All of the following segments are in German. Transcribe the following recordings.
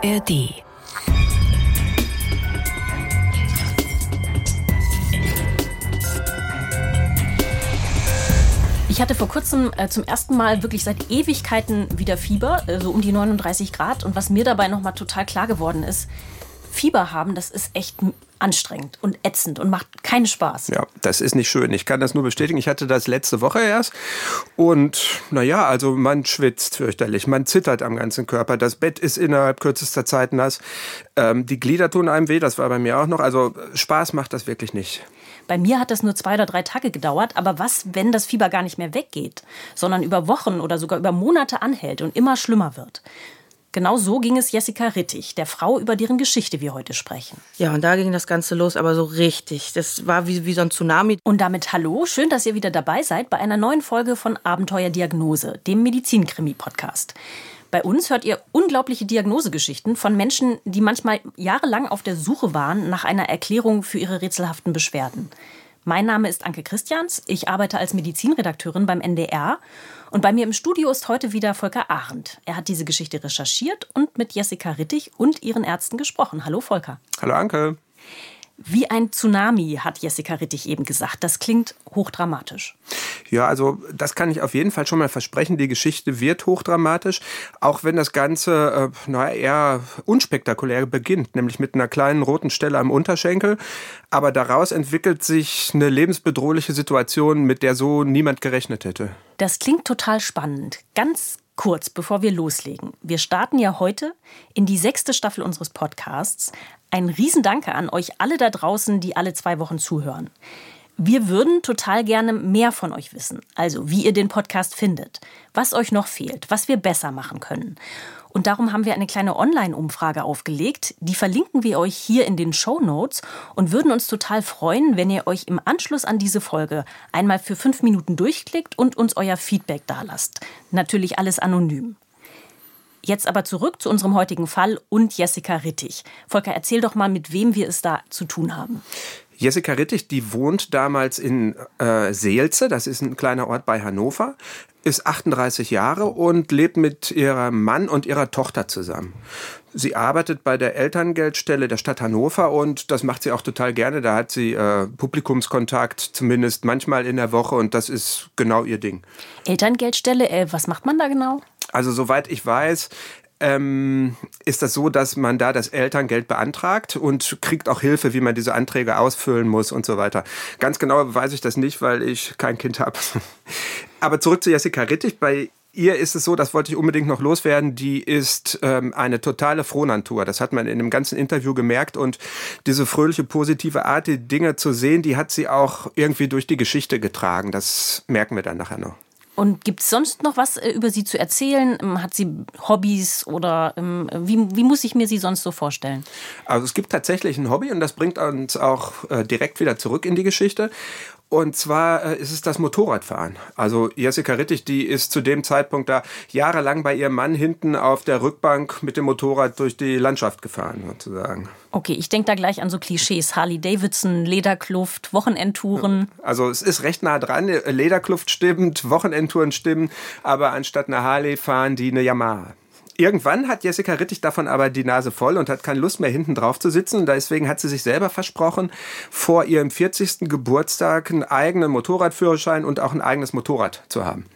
ARD. Ich hatte vor kurzem zum ersten Mal wirklich seit Ewigkeiten wieder Fieber, so um die 39 Grad. Und was mir dabei nochmal total klar geworden ist, Fieber haben, das ist echt anstrengend und ätzend und macht keinen Spaß. Ja, das ist nicht schön. Ich kann das nur bestätigen. Ich hatte das letzte Woche erst. Und naja, also man schwitzt fürchterlich. Man zittert am ganzen Körper. Das Bett ist innerhalb kürzester Zeit nass. Die Glieder tun einem weh. Das war bei mir auch noch. Also Spaß macht das wirklich nicht. Bei mir hat das nur 2 oder 3 Tage gedauert. Aber was, wenn das Fieber gar nicht mehr weggeht, sondern über Wochen oder sogar über Monate anhält und immer schlimmer wird? Genau so ging es Jessica Rittig, der Frau, über deren Geschichte wir heute sprechen. Ja, und da ging das Ganze los, aber so richtig. Das war wie so ein Tsunami. Und damit hallo, schön, dass ihr wieder dabei seid bei einer neuen Folge von Abenteuerdiagnose, dem Medizin-Krimi-Podcast. Bei uns hört ihr unglaubliche Diagnosegeschichten von Menschen, die manchmal jahrelang auf der Suche waren nach einer Erklärung für ihre rätselhaften Beschwerden. Mein Name ist Anke Christians, ich arbeite als Medizinredakteurin beim NDR und bei mir im Studio ist heute wieder Volker Arendt. Er hat diese Geschichte recherchiert und mit Jessica Rittig und ihren Ärzten gesprochen. Hallo Volker. Hallo Anke. Wie ein Tsunami, hat Jessica Rittig eben gesagt. Das klingt hochdramatisch. Ja, also das kann ich auf jeden Fall schon mal versprechen. Die Geschichte wird hochdramatisch, auch wenn das Ganze eher unspektakulär beginnt, nämlich mit einer kleinen roten Stelle am Unterschenkel. Aber daraus entwickelt sich eine lebensbedrohliche Situation, mit der so niemand gerechnet hätte. Das klingt total spannend. Ganz kurz, bevor wir loslegen. Wir starten ja heute in die 6. Staffel unseres Podcasts. Ein Riesendanke an euch alle da draußen, die alle 2 Wochen zuhören. Wir würden total gerne mehr von euch wissen. Also, wie ihr den Podcast findet, was euch noch fehlt, was wir besser machen können. Und darum haben wir eine kleine Online-Umfrage aufgelegt. Die verlinken wir euch hier in den Shownotes und würden uns total freuen, wenn ihr euch im Anschluss an diese Folge einmal für 5 Minuten durchklickt und uns euer Feedback dalasst. Natürlich alles anonym. Jetzt aber zurück zu unserem heutigen Fall und Jessica Rittig. Volker, erzähl doch mal, mit wem wir es da zu tun haben. Jessica Rittig, die wohnt damals in Seelze, das ist ein kleiner Ort bei Hannover, ist 38 Jahre und lebt mit ihrem Mann und ihrer Tochter zusammen. Sie arbeitet bei der Elterngeldstelle der Stadt Hannover und das macht sie auch total gerne. Da hat sie Publikumskontakt, zumindest manchmal in der Woche, und das ist genau ihr Ding. Elterngeldstelle, was macht man da genau? Also soweit ich weiß, ist das so, dass man da das Elterngeld beantragt und kriegt auch Hilfe, wie man diese Anträge ausfüllen muss und so weiter. Ganz genau weiß ich das nicht, weil ich kein Kind habe. Aber zurück zu Jessica Rittig. Bei ihr ist es so, das wollte ich unbedingt noch loswerden, die ist eine totale Frohnatur. Das hat man in dem ganzen Interview gemerkt und diese fröhliche, positive Art, die Dinge zu sehen, die hat sie auch irgendwie durch die Geschichte getragen. Das merken wir dann nachher noch. Und gibt es sonst noch was über sie zu erzählen? Hat sie Hobbys oder wie muss ich mir sie sonst so vorstellen? Also es gibt tatsächlich ein Hobby und das bringt uns auch direkt wieder zurück in die Geschichte. Und zwar ist es das Motorradfahren. Also Jessica Rittig, die ist zu dem Zeitpunkt da jahrelang bei ihrem Mann hinten auf der Rückbank mit dem Motorrad durch die Landschaft gefahren, sozusagen. Okay, ich denke da gleich an so Klischees. Harley-Davidson, Lederkluft, Wochenendtouren. Also es ist recht nah dran. Lederkluft stimmt, Wochenendtouren stimmen, aber anstatt einer Harley fahren die eine Yamaha. Irgendwann hat Jessica Rittig davon aber die Nase voll und hat keine Lust mehr, hinten drauf zu sitzen. Und deswegen hat sie sich selber versprochen, vor ihrem 40. Geburtstag einen eigenen Motorradführerschein und auch ein eigenes Motorrad zu haben.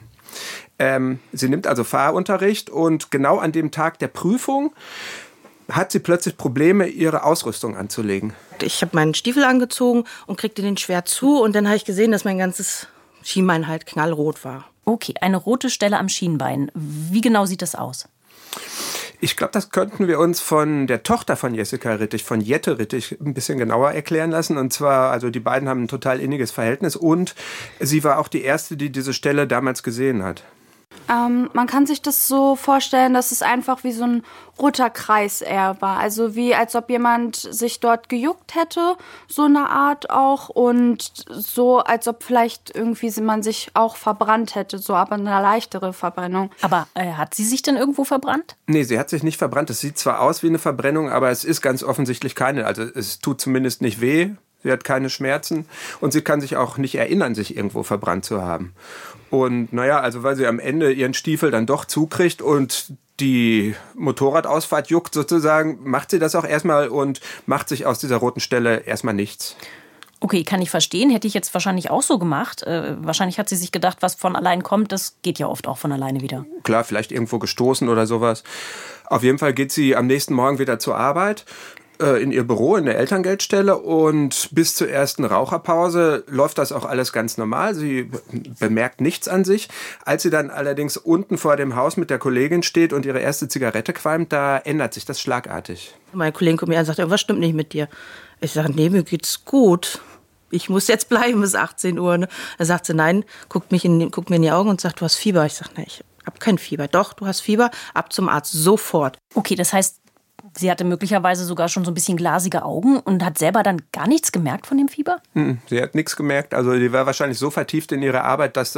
Sie nimmt also Fahrunterricht und genau an dem Tag der Prüfung hat sie plötzlich Probleme, ihre Ausrüstung anzulegen. Ich habe meinen Stiefel angezogen und kriegte den schwer zu. Und dann habe ich gesehen, dass mein ganzes Schienbein halt knallrot war. Okay, eine rote Stelle am Schienbein. Wie genau sieht das aus? Ich glaube, das könnten wir uns von der Tochter von Jessica Rittig, von Jette Rittig, ein bisschen genauer erklären lassen. Und zwar, also die beiden haben ein total inniges Verhältnis und sie war auch die Erste, die diese Stelle damals gesehen hat. Man kann sich das so vorstellen, dass es einfach wie so ein roter Kreis eher war. Also wie als ob jemand sich dort gejuckt hätte, so eine Art auch. Und so als ob vielleicht irgendwie man sich auch verbrannt hätte, so aber eine leichtere Verbrennung. Aber hat sie sich denn irgendwo verbrannt? Nee, sie hat sich nicht verbrannt. Es sieht zwar aus wie eine Verbrennung, aber es ist ganz offensichtlich keine. Also es tut zumindest nicht weh. Sie hat keine Schmerzen und sie kann sich auch nicht erinnern, sich irgendwo verbrannt zu haben. Und naja, also weil sie am Ende ihren Stiefel dann doch zukriegt und die Motorradausfahrt juckt sozusagen, macht sie das auch erstmal und macht sich aus dieser roten Stelle erstmal nichts. Okay, kann ich verstehen. Hätte ich jetzt wahrscheinlich auch so gemacht. Wahrscheinlich hat sie sich gedacht, was von allein kommt, das geht ja oft auch von alleine wieder. Klar, vielleicht irgendwo gestoßen oder sowas. Auf jeden Fall geht sie am nächsten Morgen wieder zur Arbeit, in ihr Büro, in der Elterngeldstelle, und bis zur ersten Raucherpause läuft das auch alles ganz normal. Sie bemerkt nichts an sich. Als sie dann allerdings unten vor dem Haus mit der Kollegin steht und ihre erste Zigarette qualmt, da ändert sich das schlagartig. Mein Kollege kommt mir an und sagt, irgendwas stimmt nicht mit dir. Ich sage, nee, mir geht's gut. Ich muss jetzt bleiben bis 18 Uhr. Ne? Da sagt sie, nein, guckt mir in die Augen und sagt, du hast Fieber. Ich sage, nein, ich habe kein Fieber. Doch, du hast Fieber, ab zum Arzt, sofort. Okay, das heißt, sie hatte möglicherweise sogar schon so ein bisschen glasige Augen und hat selber dann gar nichts gemerkt von dem Fieber? Sie hat nichts gemerkt. Also die war wahrscheinlich so vertieft in ihre Arbeit, dass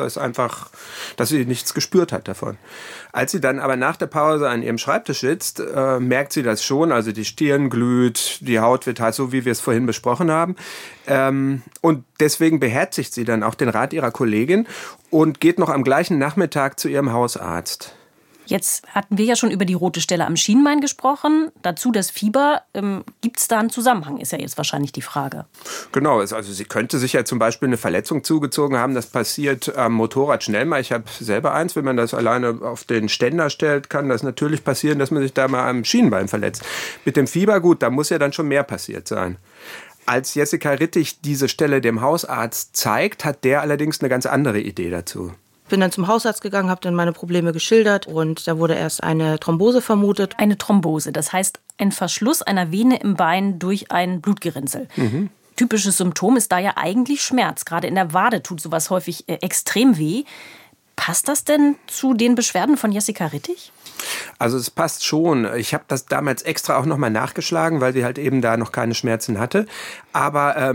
sie nichts gespürt hat davon. Als sie dann aber nach der Pause an ihrem Schreibtisch sitzt, merkt sie das schon. Also die Stirn glüht, die Haut wird heiß, so wie wir es vorhin besprochen haben. Und deswegen beherzigt sie dann auch den Rat ihrer Kollegin und geht noch am gleichen Nachmittag zu ihrem Hausarzt. Jetzt hatten wir ja schon über die rote Stelle am Schienbein gesprochen. Dazu das Fieber. Gibt es da einen Zusammenhang, ist ja jetzt wahrscheinlich die Frage. Genau, also sie könnte sich ja zum Beispiel eine Verletzung zugezogen haben. Das passiert am Motorrad schnell mal. Ich habe selber eins. Wenn man das alleine auf den Ständer stellt, kann das natürlich passieren, dass man sich da mal am Schienbein verletzt. Mit dem Fieber, gut, da muss ja dann schon mehr passiert sein. Als Jessica Rittig diese Stelle dem Hausarzt zeigt, hat der allerdings eine ganz andere Idee dazu. Bin dann zum Hausarzt gegangen, habe dann meine Probleme geschildert und da wurde erst eine Thrombose vermutet. Eine Thrombose, das heißt ein Verschluss einer Vene im Bein durch ein Blutgerinnsel. Typisches Symptom ist da ja eigentlich Schmerz. Gerade in der Wade tut sowas häufig extrem weh. Passt das denn zu den Beschwerden von Jessica Rittig? Also es passt schon. Ich habe das damals extra auch nochmal nachgeschlagen, weil sie halt eben da noch keine Schmerzen hatte. Aber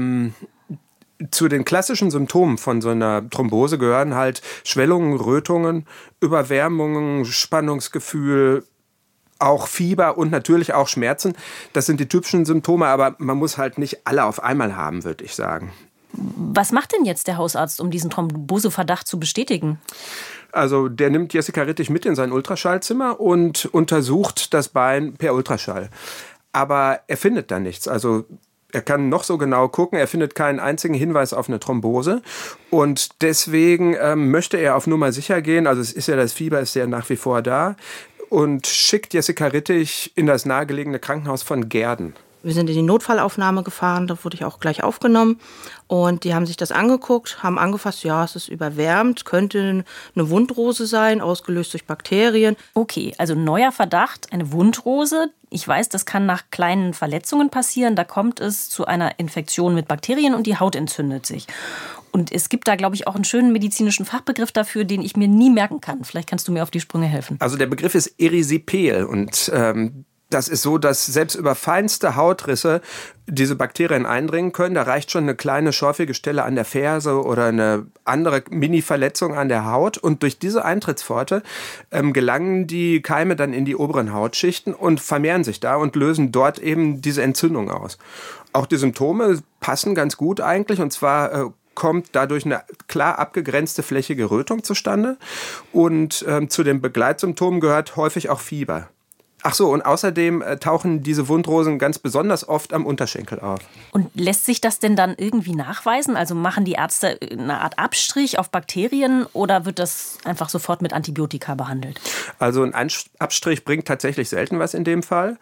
zu den klassischen Symptomen von so einer Thrombose gehören halt Schwellungen, Rötungen, Überwärmungen, Spannungsgefühl, auch Fieber und natürlich auch Schmerzen. Das sind die typischen Symptome, aber man muss halt nicht alle auf einmal haben, würde ich sagen. Was macht denn jetzt der Hausarzt, um diesen Thromboseverdacht zu bestätigen? Also der nimmt Jessica Rittig mit in sein Ultraschallzimmer und untersucht das Bein per Ultraschall. Aber er findet da nichts. Also er kann noch so genau gucken, er findet keinen einzigen Hinweis auf eine Thrombose. Und deswegen möchte er auf Nummer sicher gehen. Also es ist ja, das Fieber ist ja nach wie vor da. Und schickt Jessica Rittig in das nahegelegene Krankenhaus von Gehrden. Wir sind in die Notfallaufnahme gefahren, da wurde ich auch gleich aufgenommen. Und die haben sich das angeguckt, haben angefasst, ja, es ist überwärmt, könnte eine Wundrose sein, ausgelöst durch Bakterien. Okay, also neuer Verdacht, eine Wundrose. Ich weiß, das kann nach kleinen Verletzungen passieren. Da kommt es zu einer Infektion mit Bakterien und die Haut entzündet sich. Und es gibt da, glaube ich, auch einen schönen medizinischen Fachbegriff dafür, den ich mir nie merken kann. Vielleicht kannst du mir auf die Sprünge helfen. Also der Begriff ist Erisipel und das ist so, dass selbst über feinste Hautrisse diese Bakterien eindringen können. Da reicht schon eine kleine schorfige Stelle an der Ferse oder eine andere Mini-Verletzung an der Haut. Und durch diese Eintrittspforte gelangen die Keime dann in die oberen Hautschichten und vermehren sich da und lösen dort eben diese Entzündung aus. Auch die Symptome passen ganz gut eigentlich, und zwar kommt dadurch eine klar abgegrenzte flächige Rötung zustande. Und zu den Begleitsymptomen gehört häufig auch Fieber. Ach so, und außerdem tauchen diese Wundrosen ganz besonders oft am Unterschenkel auf. Und lässt sich das denn dann irgendwie nachweisen? Also machen die Ärzte eine Art Abstrich auf Bakterien oder wird das einfach sofort mit Antibiotika behandelt? Also ein Abstrich bringt tatsächlich selten was in dem Fall.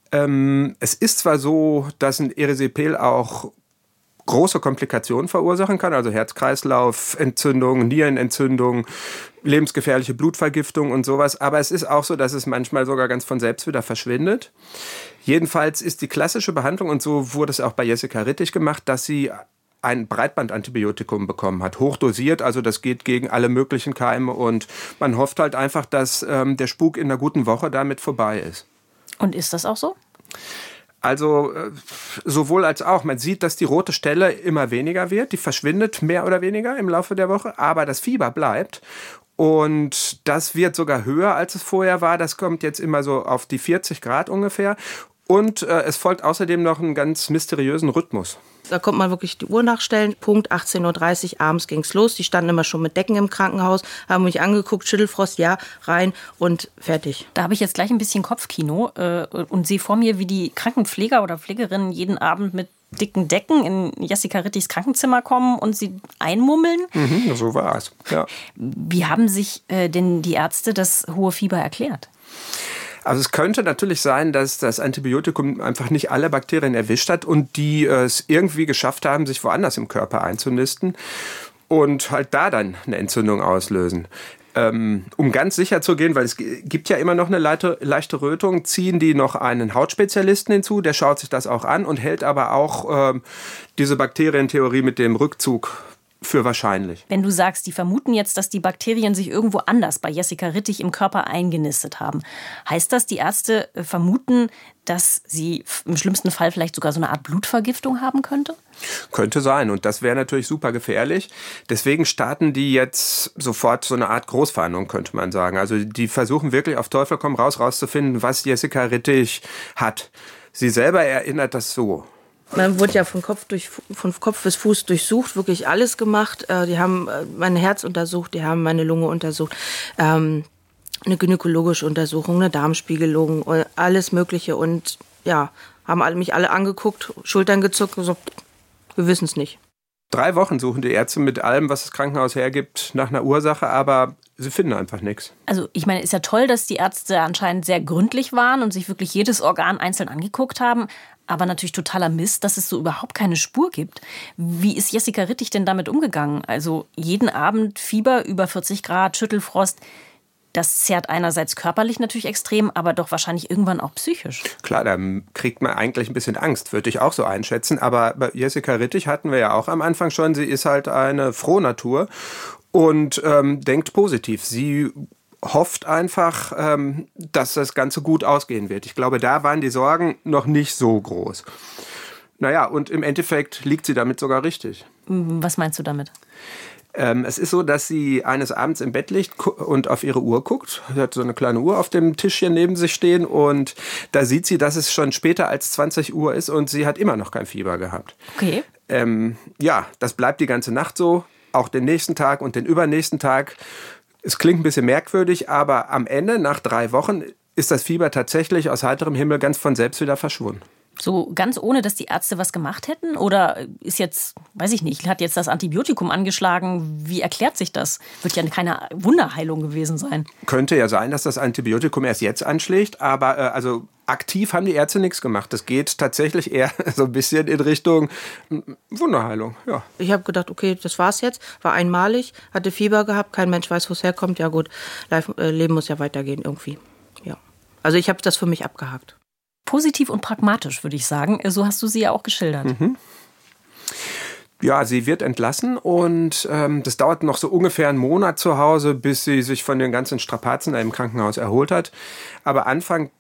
Es ist zwar so, dass ein Erisipel auch große Komplikationen verursachen kann, also Herz-Kreislauf-Entzündung, Nierenentzündung, lebensgefährliche Blutvergiftung und sowas. Aber es ist auch so, dass es manchmal sogar ganz von selbst wieder verschwindet. Jedenfalls ist die klassische Behandlung, und so wurde es auch bei Jessica Rittig gemacht, dass sie ein Breitbandantibiotikum bekommen hat, hochdosiert, also das geht gegen alle möglichen Keime und man hofft halt einfach, dass der Spuk in einer guten Woche damit vorbei ist. Und ist das auch so? Also sowohl als auch. Man sieht, dass die rote Stelle immer weniger wird. Die verschwindet mehr oder weniger im Laufe der Woche. Aber das Fieber bleibt. Und das wird sogar höher, als es vorher war. Das kommt jetzt immer so auf die 40 Grad ungefähr. Und es folgt außerdem noch einen ganz mysteriösen Rhythmus. Da kommt man wirklich die Uhr nachstellen. Punkt 18:30 Uhr abends ging's los. Die standen immer schon mit Decken im Krankenhaus, haben mich angeguckt, Schüttelfrost, ja, rein und fertig. Da habe ich jetzt gleich ein bisschen Kopfkino und sehe vor mir, wie die Krankenpfleger oder Pflegerinnen jeden Abend mit dicken Decken in Jessica Rittichs Krankenzimmer kommen und sie einmummeln. So war es, ja. Wie haben sich denn die Ärzte das hohe Fieber erklärt? Also es könnte natürlich sein, dass das Antibiotikum einfach nicht alle Bakterien erwischt hat und die es irgendwie geschafft haben, sich woanders im Körper einzunisten und halt da dann eine Entzündung auslösen. Um ganz sicher zu gehen, weil es gibt ja immer noch eine leichte Rötung, ziehen die noch einen Hautspezialisten hinzu, der schaut sich das auch an und hält aber auch diese Bakterientheorie mit dem Rückzug für wahrscheinlich. Wenn du sagst, die vermuten jetzt, dass die Bakterien sich irgendwo anders bei Jessica Rittich im Körper eingenistet haben, heißt das, die Ärzte vermuten, dass sie im schlimmsten Fall vielleicht sogar so eine Art Blutvergiftung haben könnte? Könnte sein und das wäre natürlich super gefährlich. Deswegen starten die jetzt sofort so eine Art Großfahndung, könnte man sagen. Also die versuchen wirklich auf Teufel komm raus rauszufinden, was Jessica Rittich hat. Sie selber erinnert das so. Man wurde ja von Kopf bis Fuß durchsucht, wirklich alles gemacht. Die haben mein Herz untersucht, die haben meine Lunge untersucht, eine gynäkologische Untersuchung, eine Darmspiegelung, alles Mögliche. Und ja, haben mich alle angeguckt, Schultern gezuckt und so, wir wissen es nicht. 3 Wochen suchen die Ärzte mit allem, was das Krankenhaus hergibt, nach einer Ursache, aber sie finden einfach nichts. Also ich meine, ist ja toll, dass die Ärzte anscheinend sehr gründlich waren und sich wirklich jedes Organ einzeln angeguckt haben. Aber natürlich totaler Mist, dass es so überhaupt keine Spur gibt. Wie ist Jessica Rittich denn damit umgegangen? Also jeden Abend Fieber über 40 Grad, Schüttelfrost. Das zerrt einerseits körperlich natürlich extrem, aber doch wahrscheinlich irgendwann auch psychisch. Klar, da kriegt man eigentlich ein bisschen Angst, würde ich auch so einschätzen. Aber bei Jessica Rittich hatten wir ja auch am Anfang schon, sie ist halt eine Frohnatur und denkt positiv. Sie hofft einfach, dass das Ganze gut ausgehen wird. Ich glaube, da waren die Sorgen noch nicht so groß. Naja, und im Endeffekt liegt sie damit sogar richtig. Was meinst du damit? Es ist so, dass sie eines Abends im Bett liegt und auf ihre Uhr guckt. Sie hat so eine kleine Uhr auf dem Tischchen neben sich stehen und da sieht sie, dass es schon später als 20 Uhr ist und sie hat immer noch kein Fieber gehabt. Okay. Ja, das bleibt die ganze Nacht so, auch den nächsten Tag und den übernächsten Tag. Es klingt ein bisschen merkwürdig, aber am Ende, nach 3 Wochen, ist das Fieber tatsächlich aus heiterem Himmel ganz von selbst wieder verschwunden. So ganz ohne, dass die Ärzte was gemacht hätten? Oder ist jetzt, weiß ich nicht, hat jetzt das Antibiotikum angeschlagen? Wie erklärt sich das? Wird ja keine Wunderheilung gewesen sein. Könnte ja sein, dass das Antibiotikum erst jetzt anschlägt, aber also aktiv haben die Ärzte nichts gemacht. Das geht tatsächlich eher so ein bisschen in Richtung Wunderheilung. Ja. Ich habe gedacht, okay, das war's jetzt, war einmalig, hatte Fieber gehabt, kein Mensch weiß, wo es herkommt. Ja gut, Leben muss ja weitergehen irgendwie. Ja. Also ich habe das für mich abgehakt. Positiv und pragmatisch, würde ich sagen. So hast du sie ja auch geschildert. Mhm. Ja, sie wird entlassen und das dauert noch so ungefähr einen Monat zu Hause, bis sie sich von den ganzen Strapazen im Krankenhaus erholt hat. Aber Anfang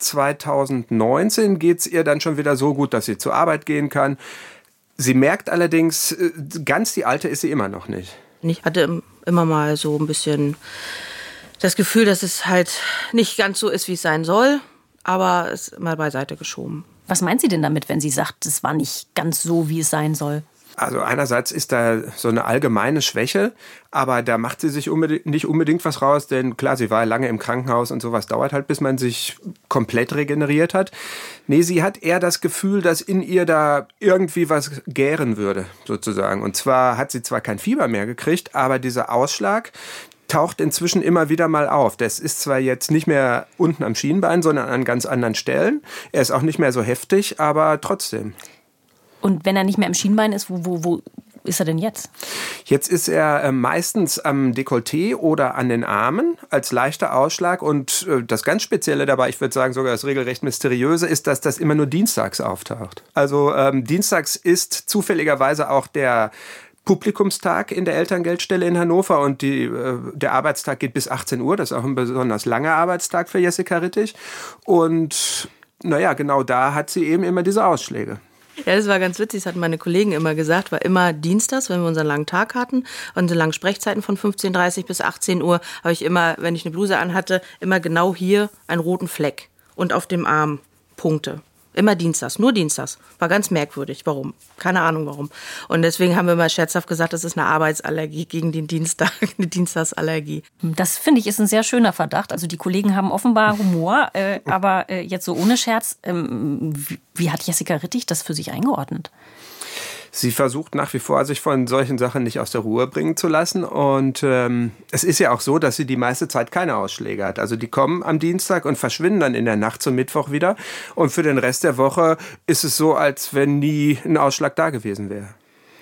2019 geht es ihr dann schon wieder so gut, dass sie zur Arbeit gehen kann. Sie merkt allerdings, ganz die Alte ist sie immer noch nicht. Ich hatte immer mal so ein bisschen das Gefühl, dass es halt nicht ganz so ist, wie es sein soll. Aber es ist mal beiseite geschoben. Was meint sie denn damit, wenn sie sagt, es war nicht ganz so, wie es sein soll? Also einerseits ist da so eine allgemeine Schwäche, aber da macht sie sich nicht unbedingt was raus, denn klar, sie war lange im Krankenhaus und sowas dauert halt, bis man sich komplett regeneriert hat. Nee, sie hat eher das Gefühl, dass in ihr da irgendwie was gären würde, sozusagen. Und zwar hat sie zwar kein Fieber mehr gekriegt, aber dieser Ausschlag taucht inzwischen immer wieder mal auf. Das ist zwar jetzt nicht mehr unten am Schienbein, sondern an ganz anderen Stellen. Er ist auch nicht mehr so heftig, aber trotzdem. Und wenn er nicht mehr am Schienbein ist, wo ist er denn jetzt? Jetzt ist er meistens am Dekolleté oder an den Armen als leichter Ausschlag. Und das ganz Spezielle dabei, ich würde sagen sogar das regelrecht Mysteriöse, ist, dass das immer nur dienstags auftaucht. Also dienstags ist zufälligerweise auch der Publikumstag in der Elterngeldstelle in Hannover und der Arbeitstag geht bis 18 Uhr. Das ist auch ein besonders langer Arbeitstag für Jessica Rittich. Und naja, genau da hat sie eben immer diese Ausschläge. Ja, das war ganz witzig, das hatten meine Kollegen immer gesagt, war immer dienstags, wenn wir unseren langen Tag hatten, unsere langen Sprechzeiten von 15:30 bis 18 Uhr, habe ich immer, wenn ich eine Bluse anhatte, immer genau hier einen roten Fleck und auf dem Arm Punkte. Immer dienstags, nur dienstags. War ganz merkwürdig. Warum? Keine Ahnung warum. Und deswegen haben wir mal scherzhaft gesagt, das ist eine Arbeitsallergie gegen den Dienstag, eine Dienstagsallergie. Das finde ich ist ein sehr schöner Verdacht. Also die Kollegen haben offenbar Humor, aber jetzt so ohne Scherz, wie hat Jessica Rittig das für sich eingeordnet? Sie versucht nach wie vor, sich von solchen Sachen nicht aus der Ruhe bringen zu lassen. Und es ist ja auch so, dass sie die meiste Zeit keine Ausschläge hat. Also die kommen am Dienstag und verschwinden dann in der Nacht zum Mittwoch wieder. Und für den Rest der Woche ist es so, als wenn nie ein Ausschlag da gewesen wäre.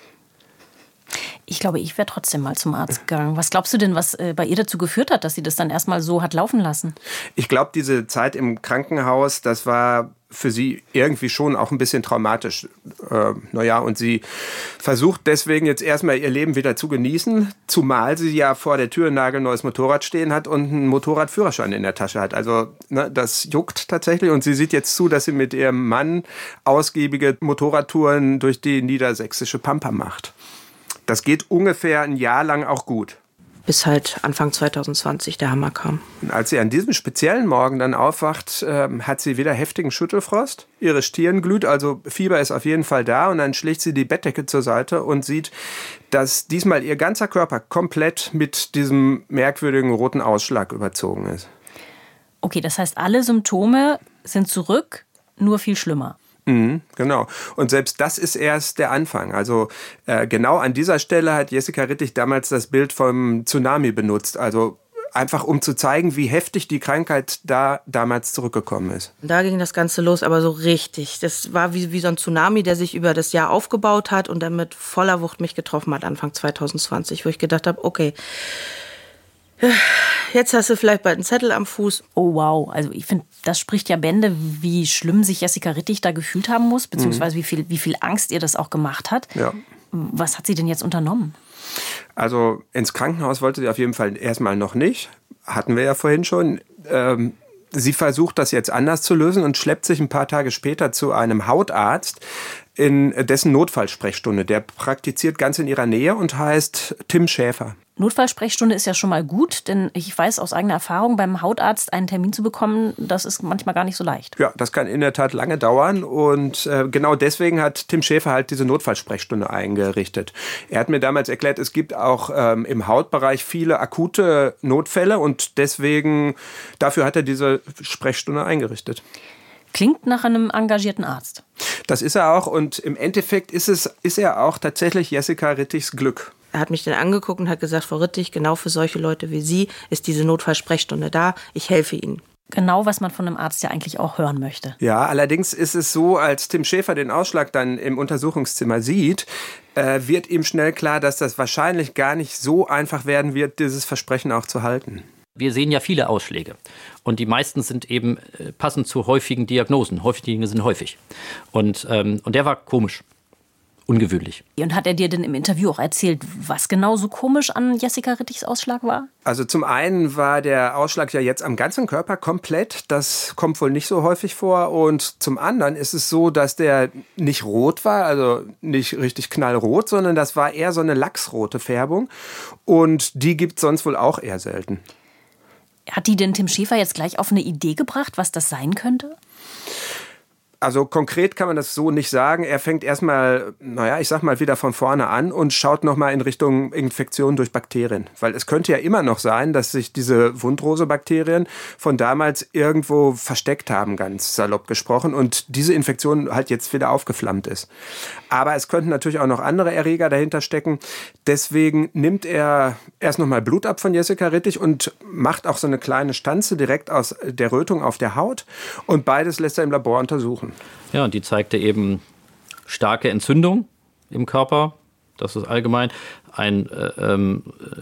Ich glaube, ich wäre trotzdem mal zum Arzt gegangen. Was glaubst du denn, was bei ihr dazu geführt hat, dass sie das dann erstmal so hat laufen lassen? Ich glaube, diese Zeit im Krankenhaus, das war für sie irgendwie schon auch ein bisschen traumatisch. Und sie versucht deswegen jetzt erstmal ihr Leben wieder zu genießen, zumal sie ja vor der Tür ein nagelneues Motorrad stehen hat und einen Motorradführerschein in der Tasche hat. Also das juckt tatsächlich und sie sieht jetzt zu, dass sie mit ihrem Mann ausgiebige Motorradtouren durch die niedersächsische Pampa macht. Das geht ungefähr ein Jahr lang auch gut. Bis halt Anfang 2020 der Hammer kam. Und als sie an diesem speziellen Morgen dann aufwacht, hat sie wieder heftigen Schüttelfrost. Ihre Stirn glüht, also Fieber ist auf jeden Fall da. Und dann schlägt sie die Bettdecke zur Seite und sieht, dass diesmal ihr ganzer Körper komplett mit diesem merkwürdigen roten Ausschlag überzogen ist. Okay, das heißt, alle Symptome sind zurück, nur viel schlimmer. Genau. Und selbst das ist erst der Anfang. Also genau an dieser Stelle hat Jessica Rittig damals das Bild vom Tsunami benutzt. Also einfach um zu zeigen, wie heftig die Krankheit da damals zurückgekommen ist. Da ging das Ganze los, aber so richtig. Das war wie so ein Tsunami, der sich über das Jahr aufgebaut hat und dann mit voller Wucht mich getroffen hat Anfang 2020, wo ich gedacht habe, okay, jetzt hast du vielleicht bald einen Zettel am Fuß. Oh wow, also ich finde, das spricht ja Bände, wie schlimm sich Jessica Rittig da gefühlt haben muss, beziehungsweise wie viel Angst ihr das auch gemacht hat. Ja. Was hat sie denn jetzt unternommen? Also ins Krankenhaus wollte sie auf jeden Fall erstmal noch nicht. Hatten wir ja vorhin schon. Sie versucht das jetzt anders zu lösen und schleppt sich ein paar Tage später zu einem Hautarzt in dessen Notfallsprechstunde. Der praktiziert ganz in ihrer Nähe und heißt Tim Schäfer. Notfallsprechstunde ist ja schon mal gut, denn ich weiß aus eigener Erfahrung, beim Hautarzt einen Termin zu bekommen, das ist manchmal gar nicht so leicht. Ja, das kann in der Tat lange dauern und genau deswegen hat Tim Schäfer halt diese Notfallsprechstunde eingerichtet. Er hat mir damals erklärt, es gibt auch im Hautbereich viele akute Notfälle und deswegen, dafür hat er diese Sprechstunde eingerichtet. Klingt nach einem engagierten Arzt. Das ist er auch und im Endeffekt ist er auch tatsächlich Jessica Rittigs Glück. Er hat mich dann angeguckt und hat gesagt, Frau Rittig, genau für solche Leute wie Sie ist diese Notfallsprechstunde da. Ich helfe Ihnen. Genau, was man von einem Arzt ja eigentlich auch hören möchte. Ja, allerdings ist es so, als Tim Schäfer den Ausschlag dann im Untersuchungszimmer sieht, wird ihm schnell klar, dass das wahrscheinlich gar nicht so einfach werden wird, dieses Versprechen auch zu halten. Wir sehen ja viele Ausschläge und die meisten sind eben passend zu häufigen Diagnosen. Häufige Dinge sind häufig. Und der war komisch. Ungewöhnlich. Und hat er dir denn im Interview auch erzählt, was genau so komisch an Jessica Rittigs Ausschlag war? Also zum einen war der Ausschlag ja jetzt am ganzen Körper komplett. Das kommt wohl nicht so häufig vor. Und zum anderen ist es so, dass der nicht rot war, also nicht richtig knallrot, sondern das war eher so eine lachsrote Färbung. Und die gibt es sonst wohl auch eher selten. Hat die denn Tim Schäfer jetzt gleich auf eine Idee gebracht, was das sein könnte? Also konkret kann man das so nicht sagen. Er fängt erstmal, ich sag mal wieder von vorne an und schaut nochmal in Richtung Infektion durch Bakterien. Weil es könnte ja immer noch sein, dass sich diese Wundrose-Bakterien von damals irgendwo versteckt haben, ganz salopp gesprochen, und diese Infektion halt jetzt wieder aufgeflammt ist. Aber es könnten natürlich auch noch andere Erreger dahinter stecken. Deswegen nimmt er erst nochmal Blut ab von Jessica Rittig und macht auch so eine kleine Stanze direkt aus der Rötung auf der Haut. Und beides lässt er im Labor untersuchen. Ja, und die zeigte eben starke Entzündung im Körper. Das ist allgemein. Hohe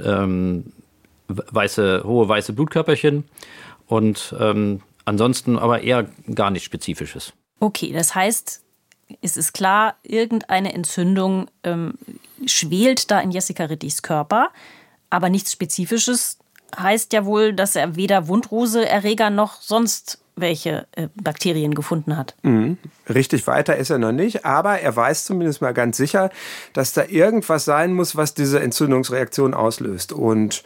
weiße Blutkörperchen und ansonsten aber eher gar nichts Spezifisches. Okay, das heißt, es ist klar, irgendeine Entzündung schwelt da in Jessica Rittigs Körper, aber nichts Spezifisches heißt ja wohl, dass er weder Wundrose-Erreger noch sonst welche Bakterien gefunden hat. Richtig weiter ist er noch nicht, aber er weiß zumindest mal ganz sicher, dass da irgendwas sein muss, was diese Entzündungsreaktion auslöst. Und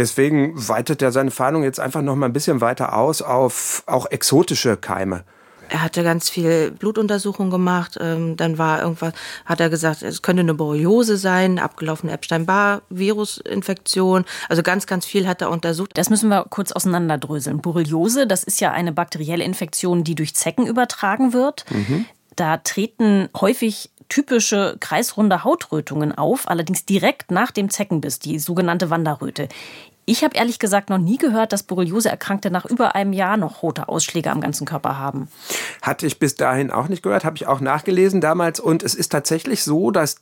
deswegen weitet er seine Fahndung jetzt einfach noch mal ein bisschen weiter aus auf auch exotische Keime. Er hatte ganz viel Blutuntersuchungen gemacht. Dann war irgendwas, hat er gesagt, es könnte eine Borreliose sein, abgelaufene Epstein-Barr-Virusinfektion. Also ganz, ganz viel hat er untersucht. Das müssen wir kurz auseinanderdröseln. Borreliose, das ist ja eine bakterielle Infektion, die durch Zecken übertragen wird. Da treten häufig typische kreisrunde Hautrötungen auf, allerdings direkt nach dem Zeckenbiss, die sogenannte Wanderröte. Ich habe ehrlich gesagt noch nie gehört, dass Borreliose-Erkrankte nach über einem Jahr noch rote Ausschläge am ganzen Körper haben. Hatte ich bis dahin auch nicht gehört, habe ich auch nachgelesen damals. Und es ist tatsächlich so, dass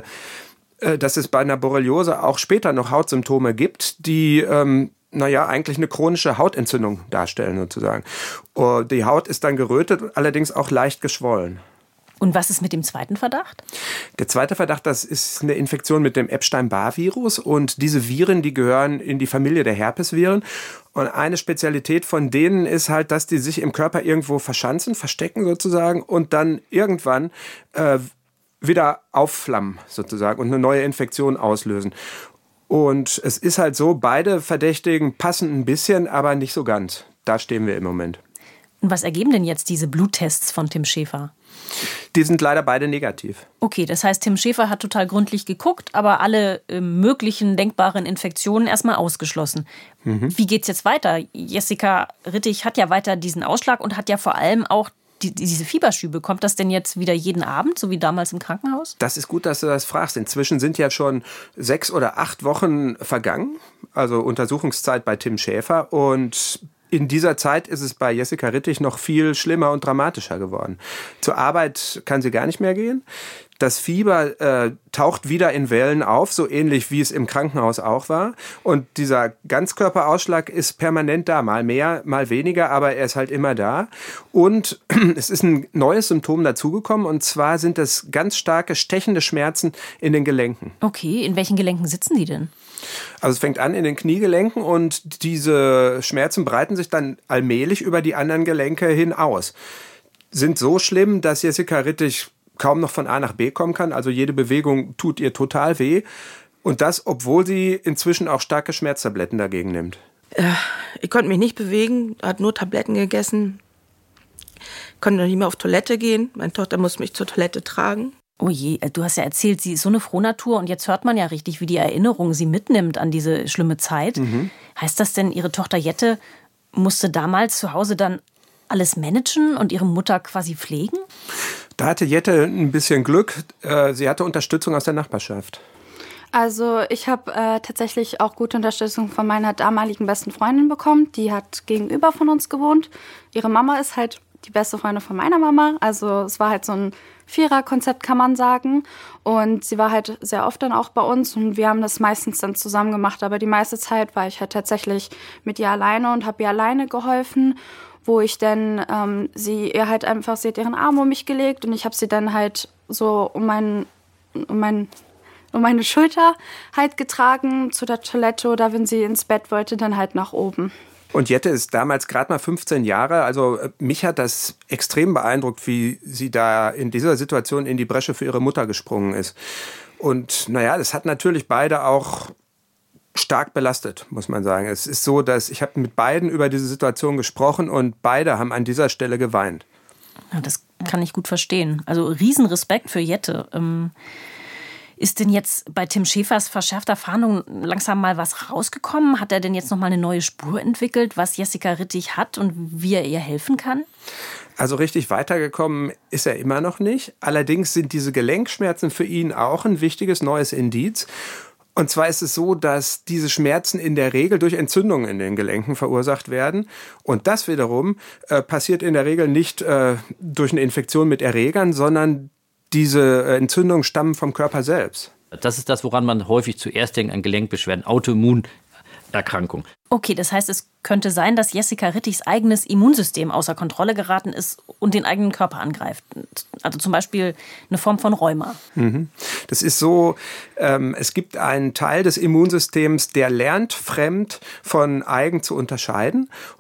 es bei einer Borreliose auch später noch Hautsymptome gibt, die eigentlich eine chronische Hautentzündung darstellen sozusagen. Die Haut ist dann gerötet, allerdings auch leicht geschwollen. Und was ist mit dem zweiten Verdacht? Der zweite Verdacht, das ist eine Infektion mit dem Epstein-Barr-Virus. Und diese Viren, die gehören in die Familie der Herpesviren. Und eine Spezialität von denen ist halt, dass die sich im Körper irgendwo verschanzen, verstecken sozusagen und dann irgendwann wieder aufflammen sozusagen und eine neue Infektion auslösen. Und es ist halt so, beide Verdächtigen passen ein bisschen, aber nicht so ganz. Da stehen wir im Moment. Und was ergeben denn jetzt diese Bluttests von Tim Schäfer? Die sind leider beide negativ. Okay, das heißt, Tim Schäfer hat total gründlich geguckt, aber alle möglichen denkbaren Infektionen erstmal ausgeschlossen. Wie geht's jetzt weiter? Jessica Rittig hat ja weiter diesen Ausschlag und hat ja vor allem auch diese Fieberschübe. Kommt das denn jetzt wieder jeden Abend, so wie damals im Krankenhaus? Das ist gut, dass du das fragst. Inzwischen sind ja schon 6 oder 8 Wochen vergangen, also Untersuchungszeit bei Tim Schäfer. Und in dieser Zeit ist es bei Jessica Rittig noch viel schlimmer und dramatischer geworden. Zur Arbeit kann sie gar nicht mehr gehen. Das Fieber taucht wieder in Wellen auf, so ähnlich wie es im Krankenhaus auch war. Und dieser Ganzkörperausschlag ist permanent da, mal mehr, mal weniger, aber er ist halt immer da. Und es ist ein neues Symptom dazugekommen, und zwar sind es ganz starke, stechende Schmerzen in den Gelenken. Okay, in welchen Gelenken sitzen die denn? Also es fängt an in den Kniegelenken und diese Schmerzen breiten sich dann allmählich über die anderen Gelenke hin aus. Sind so schlimm, dass Jessica Rittig kaum noch von A nach B kommen kann. Also jede Bewegung tut ihr total weh. Und das, obwohl sie inzwischen auch starke Schmerztabletten dagegen nimmt. Ich konnte mich nicht bewegen, hat nur Tabletten gegessen. Konnte noch nicht mehr auf Toilette gehen. Meine Tochter musste mich zur Toilette tragen. Oh je, du hast ja erzählt, sie ist so eine Frohnatur und jetzt hört man ja richtig, wie die Erinnerung sie mitnimmt an diese schlimme Zeit. Heißt das denn, ihre Tochter Jette musste damals zu Hause dann alles managen und ihre Mutter quasi pflegen? Da hatte Jette ein bisschen Glück. Sie hatte Unterstützung aus der Nachbarschaft. Also ich habe tatsächlich auch gute Unterstützung von meiner damaligen besten Freundin bekommen. Die hat gegenüber von uns gewohnt. Ihre Mama ist halt die beste Freundin von meiner Mama. Also es war halt so ein Vierer-Konzept, kann man sagen. Und sie war halt sehr oft dann auch bei uns und wir haben das meistens dann zusammen gemacht. Aber die meiste Zeit war ich halt tatsächlich mit ihr alleine und habe ihr alleine geholfen, wo ich dann sie hat ihren Arm um mich gelegt und ich habe sie dann halt so um meine Schulter halt getragen zu der Toilette oder wenn sie ins Bett wollte, dann halt nach oben. Und Jette ist damals gerade mal 15 Jahre. Also mich hat das extrem beeindruckt, wie sie da in dieser Situation in die Bresche für ihre Mutter gesprungen ist. Und naja, das hat natürlich beide auch stark belastet, muss man sagen. Es ist so, dass ich habe mit beiden über diese Situation gesprochen und beide haben an dieser Stelle geweint. Ja, das kann ich gut verstehen. Also Riesenrespekt für Jette. Ist denn jetzt bei Tim Schäfers verschärfter Fahndung langsam mal was rausgekommen? Hat er denn jetzt noch mal eine neue Spur entwickelt, was Jessica Rittig hat und wie er ihr helfen kann? Also richtig weitergekommen ist er immer noch nicht. Allerdings sind diese Gelenkschmerzen für ihn auch ein wichtiges neues Indiz. Und zwar ist es so, dass diese Schmerzen in der Regel durch Entzündungen in den Gelenken verursacht werden. Und das wiederum passiert in der Regel nicht durch eine Infektion mit Erregern, sondern diese Entzündungen stammen vom Körper selbst. Das ist das, woran man häufig zuerst denkt, an Gelenkbeschwerden, Autoimmunerkrankung. Okay, das heißt, es könnte sein, dass Jessica Rittigs eigenes Immunsystem außer Kontrolle geraten ist und den eigenen Körper angreift. Also zum Beispiel eine Form von Rheuma. Das ist so, es gibt einen Teil des Immunsystems, der lernt, fremd von eigen zu unterscheiden.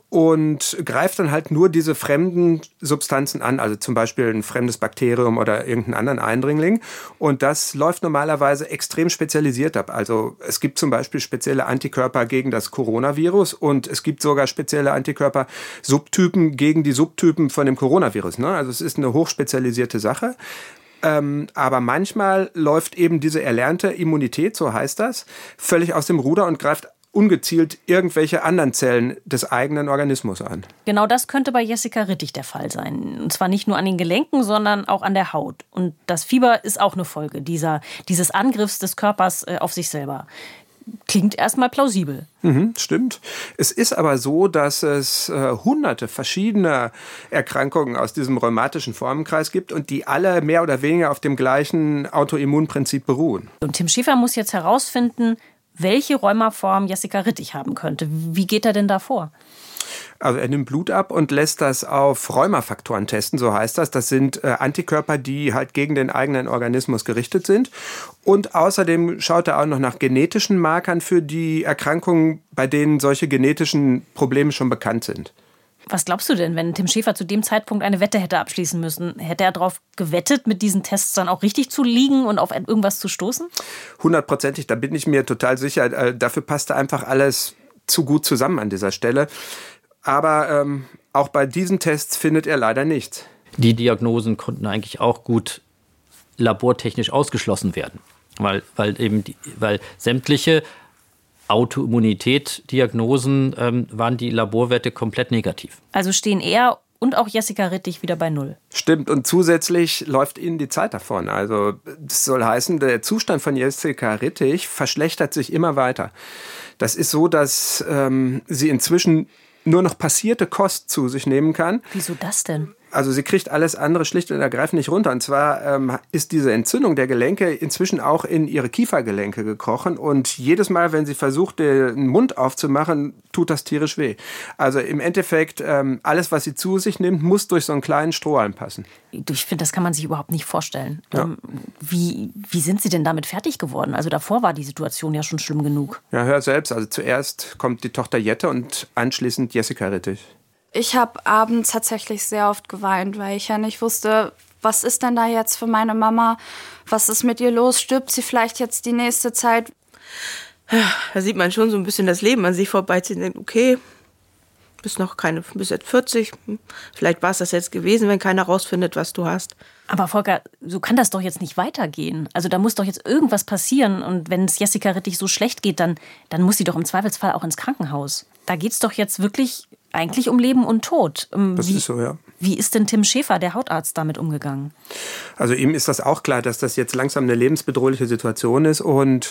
und greift dann halt nur diese fremden Substanzen an, also zum Beispiel ein fremdes Bakterium oder irgendeinen anderen Eindringling. Und das läuft normalerweise extrem spezialisiert ab. Also es gibt zum Beispiel spezielle Antikörper gegen das Coronavirus und es gibt sogar spezielle Antikörper-Subtypen gegen die Subtypen von dem Coronavirus. Ne? Also es ist eine hochspezialisierte Sache. Aber manchmal läuft eben diese erlernte Immunität, so heißt das, völlig aus dem Ruder und greift ungezielt irgendwelche anderen Zellen des eigenen Organismus an. Genau das könnte bei Jessica Rittig der Fall sein. Und zwar nicht nur an den Gelenken, sondern auch an der Haut. Und das Fieber ist auch eine Folge dieses Angriffs des Körpers auf sich selber. Klingt erstmal plausibel. Stimmt. Es ist aber so, dass es hunderte verschiedene Erkrankungen aus diesem rheumatischen Formenkreis gibt und die alle mehr oder weniger auf dem gleichen Autoimmunprinzip beruhen. Und Tim Schäfer muss jetzt herausfinden, welche Rheumaform Jessica Rittig haben könnte. Wie geht er denn da vor? Also er nimmt Blut ab und lässt das auf Rheumafaktoren testen, so heißt das. Das sind Antikörper, die halt gegen den eigenen Organismus gerichtet sind. Und außerdem schaut er auch noch nach genetischen Markern für die Erkrankungen, bei denen solche genetischen Probleme schon bekannt sind. Was glaubst du denn, wenn Tim Schäfer zu dem Zeitpunkt eine Wette hätte abschließen müssen? Hätte er darauf gewettet, mit diesen Tests dann auch richtig zu liegen und auf irgendwas zu stoßen? 100%, da bin ich mir total sicher. Dafür passte einfach alles zu gut zusammen an dieser Stelle. Aber auch bei diesen Tests findet er leider nichts. Die Diagnosen konnten eigentlich auch gut labortechnisch ausgeschlossen werden, weil sämtliche Autoimmunität-Diagnosen waren die Laborwerte komplett negativ. Also stehen er und auch Jessica Rittig wieder bei Null. Stimmt, und zusätzlich läuft ihnen die Zeit davon. Also das soll heißen, der Zustand von Jessica Rittig verschlechtert sich immer weiter. Das ist so, dass sie inzwischen nur noch passierte Kost zu sich nehmen kann. Wieso das denn? Also sie kriegt alles andere schlicht und ergreifend nicht runter. Und zwar ist diese Entzündung der Gelenke inzwischen auch in ihre Kiefergelenke gekrochen. Und jedes Mal, wenn sie versucht, den Mund aufzumachen, tut das tierisch weh. Also im Endeffekt, alles, was sie zu sich nimmt, muss durch so einen kleinen Strohhalm passen. Ich finde, das kann man sich überhaupt nicht vorstellen. Ja. Wie sind Sie denn damit fertig geworden? Also davor war die Situation ja schon schlimm genug. Ja, hör selbst. Also zuerst kommt die Tochter Jette und anschließend Jessica Rittig. Ich habe abends tatsächlich sehr oft geweint, weil ich ja nicht wusste, was ist denn da jetzt für meine Mama? Was ist mit ihr los? Stirbt sie vielleicht jetzt die nächste Zeit? Da sieht man schon so ein bisschen das Leben an sich vorbeiziehen. Denkt, okay, bist jetzt 40. Vielleicht war es das jetzt gewesen, wenn keiner rausfindet, was du hast. Aber Volker, so kann das doch jetzt nicht weitergehen. Also da muss doch jetzt irgendwas passieren. Und wenn es Jessica Rittig so schlecht geht, dann muss sie doch im Zweifelsfall auch ins Krankenhaus. Da geht es doch jetzt wirklich eigentlich um Leben und Tod. Das ist so, ja. Wie ist denn Tim Schäfer, der Hautarzt, damit umgegangen? Also ihm ist das auch klar, dass das jetzt langsam eine lebensbedrohliche Situation ist. Und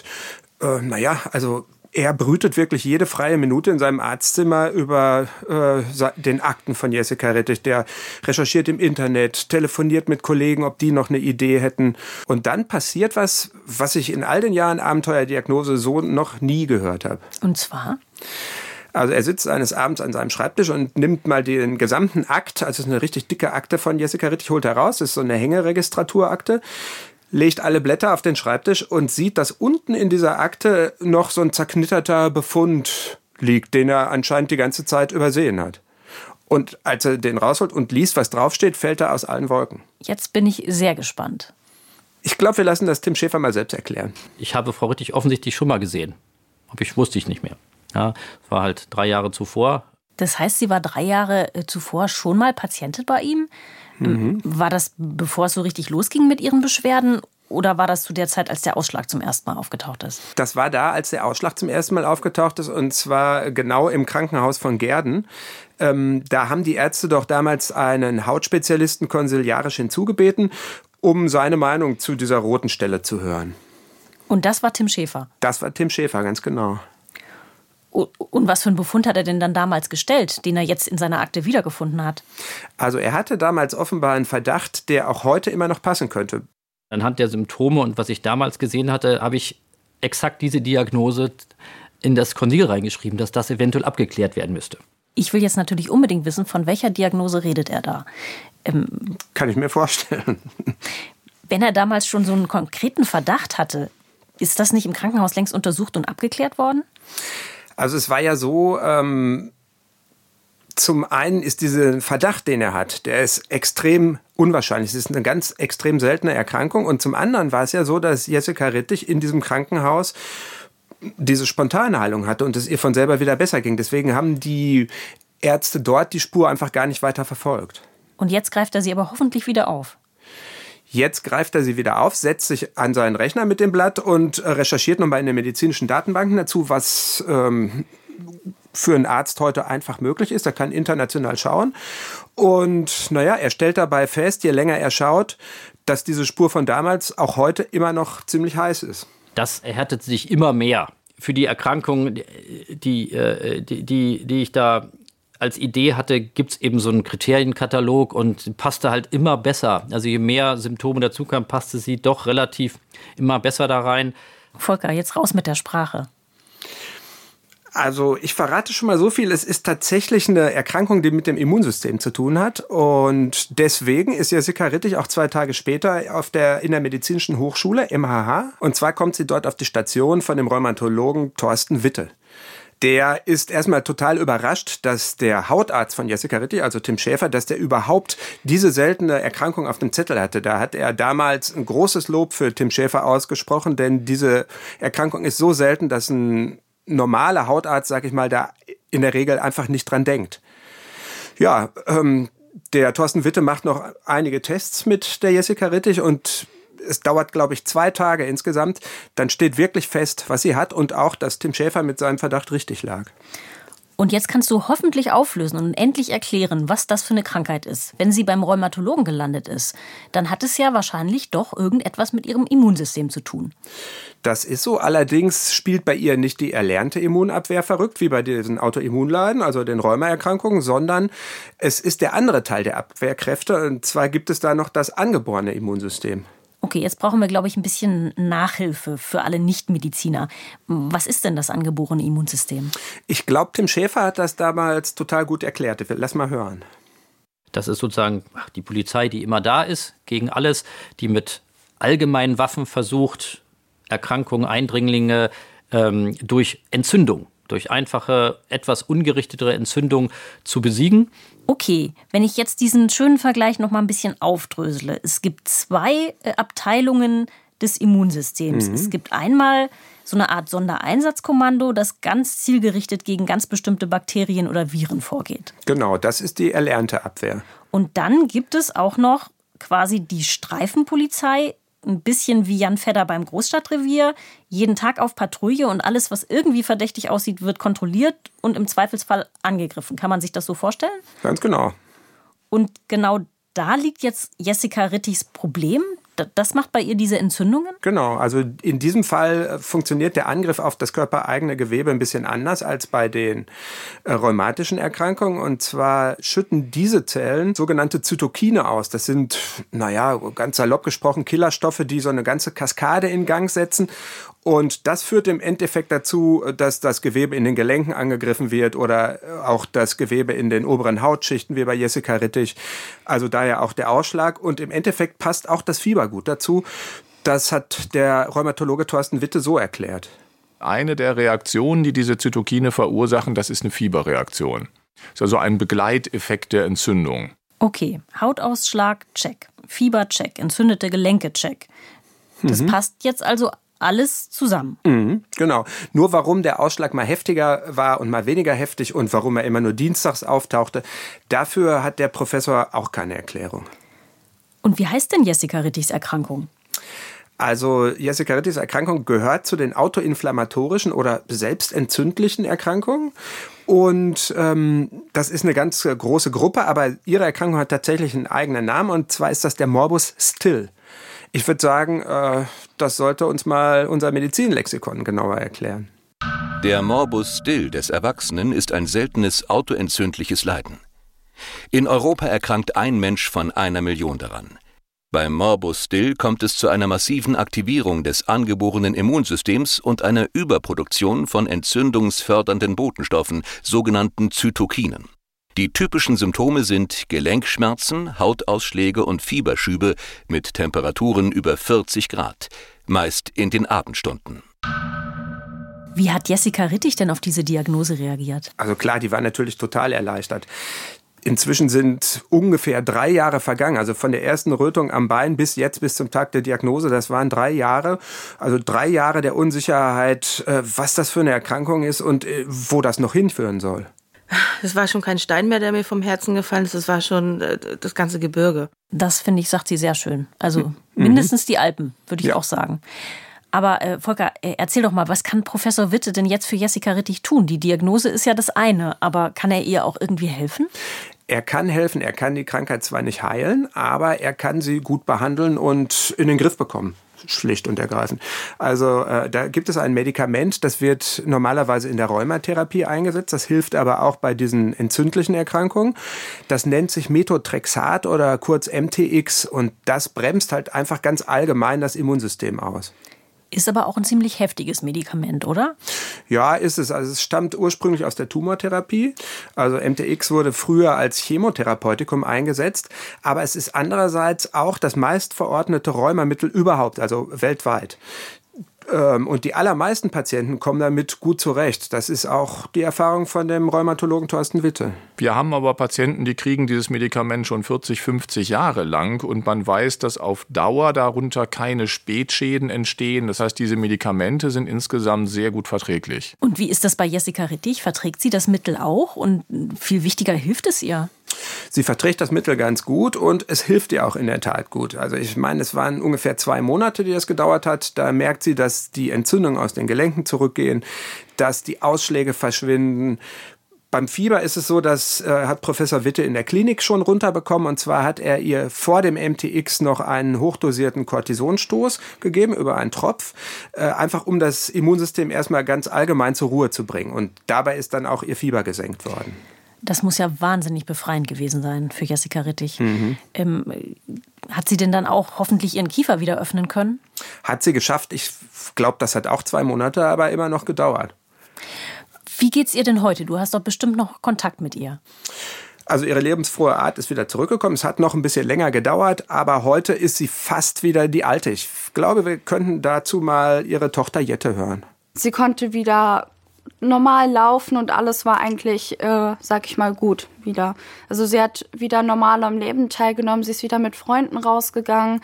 also er brütet wirklich jede freie Minute in seinem Arztzimmer über den Akten von Jessica Rittig. Der recherchiert im Internet, telefoniert mit Kollegen, ob die noch eine Idee hätten. Und dann passiert was ich in all den Jahren Abenteuerdiagnose so noch nie gehört habe. Und zwar? Also er sitzt eines Abends an seinem Schreibtisch und nimmt mal den gesamten Akt, also es ist eine richtig dicke Akte von Jessica Rittig, holt heraus, das ist so eine Hängeregistaturakte, legt alle Blätter auf den Schreibtisch und sieht, dass unten in dieser Akte noch so ein zerknitterter Befund liegt, den er anscheinend die ganze Zeit übersehen hat. Und als er den rausholt und liest, was draufsteht, fällt er aus allen Wolken. Jetzt bin ich sehr gespannt. Ich glaube, wir lassen das Tim Schäfer mal selbst erklären. Ich habe Frau Rittig offensichtlich schon mal gesehen. Wusste ich nicht mehr. Ja, war halt 3 Jahre zuvor. Das heißt, sie war 3 Jahre zuvor schon mal Patientin bei ihm? Mhm. War das, bevor es so richtig losging mit ihren Beschwerden? Oder war das zu der Zeit, als der Ausschlag zum ersten Mal aufgetaucht ist? Das war da, als der Ausschlag zum ersten Mal aufgetaucht ist. Und zwar genau im Krankenhaus von Gehrden. Da haben die Ärzte doch damals einen Hautspezialisten konsiliarisch hinzugebeten, um seine Meinung zu dieser roten Stelle zu hören. Und das war Tim Schäfer? Das war Tim Schäfer, ganz genau. Und was für einen Befund hat er denn dann damals gestellt, den er jetzt in seiner Akte wiedergefunden hat? Also er hatte damals offenbar einen Verdacht, der auch heute immer noch passen könnte. Anhand der Symptome und was ich damals gesehen hatte, habe ich exakt diese Diagnose in das Konsil reingeschrieben, dass das eventuell abgeklärt werden müsste. Ich will jetzt natürlich unbedingt wissen, von welcher Diagnose redet er da? Kann ich mir vorstellen. Wenn er damals schon so einen konkreten Verdacht hatte, ist das nicht im Krankenhaus längst untersucht und abgeklärt worden? Also es war ja so, Zum einen ist dieser Verdacht, den er hat, der ist extrem unwahrscheinlich. Es ist eine ganz extrem seltene Erkrankung. Und zum anderen war es ja so, dass Jessica Rittig in diesem Krankenhaus diese spontane Heilung hatte und es ihr von selber wieder besser ging. Deswegen haben die Ärzte dort die Spur einfach gar nicht weiter verfolgt. Und jetzt greift er sie aber hoffentlich wieder auf. Jetzt greift er sie wieder auf, setzt sich an seinen Rechner mit dem Blatt und recherchiert nochmal in den medizinischen Datenbanken dazu, was für einen Arzt heute einfach möglich ist. Er kann international schauen. Und er stellt dabei fest, je länger er schaut, dass diese Spur von damals auch heute immer noch ziemlich heiß ist. Das erhärtet sich immer mehr. Für die Erkrankung, die ich da als Idee hatte, gibt es eben so einen Kriterienkatalog und passte halt immer besser. Also je mehr Symptome dazu kamen, passte sie doch relativ immer besser da rein. Volker, jetzt raus mit der Sprache. Also ich verrate schon mal so viel, es ist tatsächlich eine Erkrankung, die mit dem Immunsystem zu tun hat. Und deswegen ist Jessica Rittig auch 2 Tage später in der Medizinischen Hochschule, MHH. Und zwar kommt sie dort auf die Station von dem Rheumatologen Thorsten Witte. Der ist erstmal total überrascht, dass der Hautarzt von Jessica Rittig, also Tim Schäfer, dass der überhaupt diese seltene Erkrankung auf dem Zettel hatte. Da hat er damals ein großes Lob für Tim Schäfer ausgesprochen, denn diese Erkrankung ist so selten, dass ein normaler Hautarzt, sag ich mal, da in der Regel einfach nicht dran denkt. Ja, der Thorsten Witte macht noch einige Tests mit der Jessica Rittig und es dauert, glaube ich, 2 Tage insgesamt. Dann steht wirklich fest, was sie hat und auch, dass Tim Schäfer mit seinem Verdacht richtig lag. Und jetzt kannst du hoffentlich auflösen und endlich erklären, was das für eine Krankheit ist. Wenn sie beim Rheumatologen gelandet ist, dann hat es ja wahrscheinlich doch irgendetwas mit ihrem Immunsystem zu tun. Das ist so. Allerdings spielt bei ihr nicht die erlernte Immunabwehr verrückt, wie bei diesen Autoimmunleiden, also den Rheumaerkrankungen, sondern es ist der andere Teil der Abwehrkräfte. Und zwar gibt es da noch das angeborene Immunsystem. Okay, jetzt brauchen wir, glaube ich, ein bisschen Nachhilfe für alle Nichtmediziner. Was ist denn das angeborene Immunsystem? Ich glaube, Tim Schäfer hat das damals total gut erklärt. Lass mal hören. Das ist sozusagen die Polizei, die immer da ist, gegen alles, die mit allgemeinen Waffen versucht, Erkrankungen, Eindringlinge durch Entzündung, durch einfache, etwas ungerichtetere Entzündung zu besiegen. Okay, wenn ich jetzt diesen schönen Vergleich noch mal ein bisschen aufdrösele. Es gibt 2 Abteilungen des Immunsystems. Es gibt einmal so eine Art Sondereinsatzkommando, das ganz zielgerichtet gegen ganz bestimmte Bakterien oder Viren vorgeht. Genau, das ist die erlernte Abwehr. Und dann gibt es auch noch quasi die Streifenpolizei, ein bisschen wie Jan Fedder beim Großstadtrevier, jeden Tag auf Patrouille und alles, was irgendwie verdächtig aussieht, wird kontrolliert und im Zweifelsfall angegriffen. Kann man sich das so vorstellen? Ganz genau. Und genau da liegt jetzt Jessica Rittigs Problem. Das macht bei ihr diese Entzündungen? Genau, also in diesem Fall funktioniert der Angriff auf das körpereigene Gewebe ein bisschen anders als bei den rheumatischen Erkrankungen. Und zwar schütten diese Zellen sogenannte Zytokine aus. Das sind, ganz salopp gesprochen, Killerstoffe, die so eine ganze Kaskade in Gang setzen. Und das führt im Endeffekt dazu, dass das Gewebe in den Gelenken angegriffen wird oder auch das Gewebe in den oberen Hautschichten, wie bei Jessica Rittig. Also daher auch der Ausschlag. Und im Endeffekt passt auch das Fieber gut dazu. Das hat der Rheumatologe Thorsten Witte so erklärt. Eine der Reaktionen, die diese Zytokine verursachen, das ist eine Fieberreaktion. Das ist also ein Begleiteffekt der Entzündung. Okay, Hautausschlag, check. Fieber, check. Entzündete Gelenke, check. Das passt jetzt also alles zusammen. Genau. Nur warum der Ausschlag mal heftiger war und mal weniger heftig und warum er immer nur dienstags auftauchte, dafür hat der Professor auch keine Erklärung. Und wie heißt denn Jessica Rittigs Erkrankung? Also Jessica Rittigs Erkrankung gehört zu den autoinflammatorischen oder selbstentzündlichen Erkrankungen. Und das ist eine ganz große Gruppe, aber ihre Erkrankung hat tatsächlich einen eigenen Namen und zwar ist das der Morbus Still. Ich würde sagen, das sollte uns mal unser Medizinlexikon genauer erklären. Der Morbus Still des Erwachsenen ist ein seltenes autoentzündliches Leiden. In Europa erkrankt ein Mensch von 1 Million daran. Beim Morbus Still kommt es zu einer massiven Aktivierung des angeborenen Immunsystems und einer Überproduktion von entzündungsfördernden Botenstoffen, sogenannten Zytokinen. Die typischen Symptome sind Gelenkschmerzen, Hautausschläge und Fieberschübe mit Temperaturen über 40 Grad, meist in den Abendstunden. Wie hat Jessica Rittig denn auf diese Diagnose reagiert? Also klar, die war natürlich total erleichtert. Inzwischen sind ungefähr 3 Jahre vergangen, also von der ersten Rötung am Bein bis zum Tag der Diagnose, das waren 3 Jahre. Also 3 Jahre der Unsicherheit, was das für eine Erkrankung ist und wo das noch hinführen soll. Es war schon kein Stein mehr, der mir vom Herzen gefallen ist, es war schon das ganze Gebirge. Das, finde ich, sagt sie sehr schön. Also mindestens die Alpen, würde ich auch sagen. Aber Volker, erzähl doch mal, was kann Professor Witte denn jetzt für Jessica Rittig tun? Die Diagnose ist ja das eine, aber kann er ihr auch irgendwie helfen? Er kann helfen, er kann die Krankheit zwar nicht heilen, aber er kann sie gut behandeln und in den Griff bekommen. Schlicht und ergreifend. Also da gibt es ein Medikament, das wird normalerweise in der Rheumatherapie eingesetzt. Das hilft aber auch bei diesen entzündlichen Erkrankungen. Das nennt sich Methotrexat oder kurz MTX und das bremst halt einfach ganz allgemein das Immunsystem aus. Ist aber auch ein ziemlich heftiges Medikament, oder? Ja, ist es. Also es stammt ursprünglich aus der Tumortherapie. Also MTX wurde früher als Chemotherapeutikum eingesetzt. Aber es ist andererseits auch das meistverordnete Rheumamittel überhaupt, also weltweit. Und die allermeisten Patienten kommen damit gut zurecht. Das ist auch die Erfahrung von dem Rheumatologen Thorsten Witte. Wir haben aber Patienten, die kriegen dieses Medikament schon 40, 50 Jahre lang und man weiß, dass auf Dauer darunter keine Spätschäden entstehen. Das heißt, diese Medikamente sind insgesamt sehr gut verträglich. Und wie ist das bei Jessica Rittig? Verträgt sie das Mittel auch? Und viel wichtiger, hilft es ihr? Sie verträgt das Mittel ganz gut und es hilft ihr auch in der Tat gut. Also ich meine, es waren ungefähr 2 Monate, die das gedauert hat. Da merkt sie, dass die Entzündungen aus den Gelenken zurückgehen, dass die Ausschläge verschwinden. Beim Fieber ist es so, das hat Professor Witte in der Klinik schon runterbekommen. Und zwar hat er ihr vor dem MTX noch einen hochdosierten Cortisonstoß gegeben über einen Tropf, einfach um das Immunsystem erstmal ganz allgemein zur Ruhe zu bringen. Und dabei ist dann auch ihr Fieber gesenkt worden. Das muss ja wahnsinnig befreiend gewesen sein für Jessica Rittig. Hat sie denn dann auch hoffentlich ihren Kiefer wieder öffnen können? Hat sie geschafft. Ich glaube, das hat auch 2 Monate, aber immer noch gedauert. Wie geht's ihr denn heute? Du hast doch bestimmt noch Kontakt mit ihr. Also ihre lebensfrohe Art ist wieder zurückgekommen. Es hat noch ein bisschen länger gedauert, aber heute ist sie fast wieder die Alte. Ich glaube, wir könnten dazu mal ihre Tochter Jette hören. Sie konnte wieder normal laufen und alles war eigentlich, sag ich mal, gut wieder. Also sie hat wieder normal am Leben teilgenommen, sie ist wieder mit Freunden rausgegangen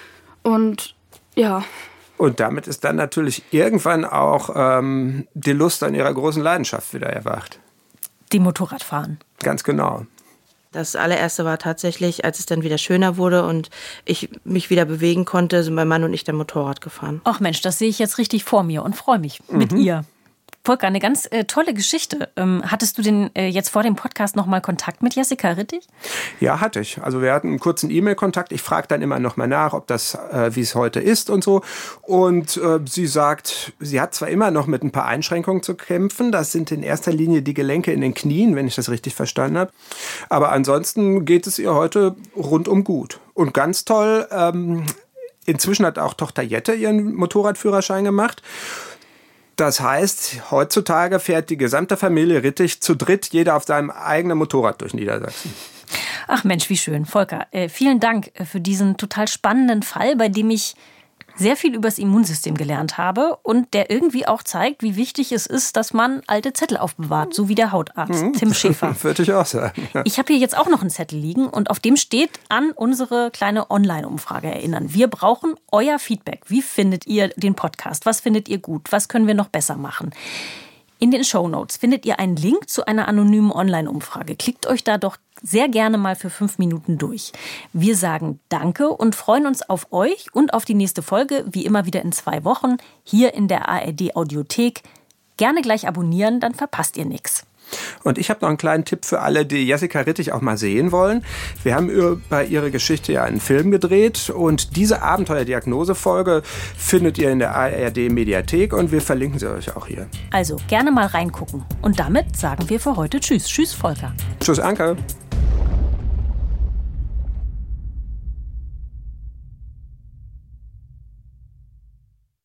und ja. Und damit ist dann natürlich irgendwann auch die Lust an ihrer großen Leidenschaft wieder erwacht. Dem Motorradfahren. Ganz genau. Das allererste war tatsächlich, als es dann wieder schöner wurde und ich mich wieder bewegen konnte, sind mein Mann und ich dann Motorrad gefahren. Ach Mensch, das sehe ich jetzt richtig vor mir und freue mich mit ihr. Volker, eine ganz tolle Geschichte. Hattest du denn jetzt vor dem Podcast noch mal Kontakt mit Jessica Rittig? Ja, hatte ich. Also wir hatten einen kurzen E-Mail-Kontakt. Ich frage dann immer noch mal nach, ob das, wie es heute ist und so. Und sie sagt, sie hat zwar immer noch mit ein paar Einschränkungen zu kämpfen. Das sind in erster Linie die Gelenke in den Knien, wenn ich das richtig verstanden habe. Aber ansonsten geht es ihr heute rundum gut. Und ganz toll, inzwischen hat auch Tochter Jette ihren Motorradführerschein gemacht. Das heißt, heutzutage fährt die gesamte Familie Rittig zu dritt, jeder auf seinem eigenen Motorrad durch Niedersachsen. Ach Mensch, wie schön. Volker, vielen Dank für diesen total spannenden Fall, bei dem ich sehr viel über das Immunsystem gelernt habe und der irgendwie auch zeigt, wie wichtig es ist, dass man alte Zettel aufbewahrt, so wie der Hautarzt Tim Schäfer. Würde ich auch sagen. Ja. Ich habe hier jetzt auch noch einen Zettel liegen und auf dem steht an unsere kleine Online-Umfrage erinnern. Wir brauchen euer Feedback. Wie findet ihr den Podcast? Was findet ihr gut? Was können wir noch besser machen? In den Shownotes findet ihr einen Link zu einer anonymen Online-Umfrage. Klickt euch da doch sehr gerne mal für 5 Minuten durch. Wir sagen Danke und freuen uns auf euch und auf die nächste Folge, wie immer wieder in 2 Wochen, hier in der ARD-Audiothek. Gerne gleich abonnieren, dann verpasst ihr nichts. Und ich habe noch einen kleinen Tipp für alle, die Jessica Rittig auch mal sehen wollen. Wir haben über ihre Geschichte ja einen Film gedreht und diese Abenteuer-Diagnose-Folge findet ihr in der ARD-Mediathek und wir verlinken sie euch auch hier. Also gerne mal reingucken. Und damit sagen wir für heute Tschüss. Tschüss, Volker. Tschüss, Anke.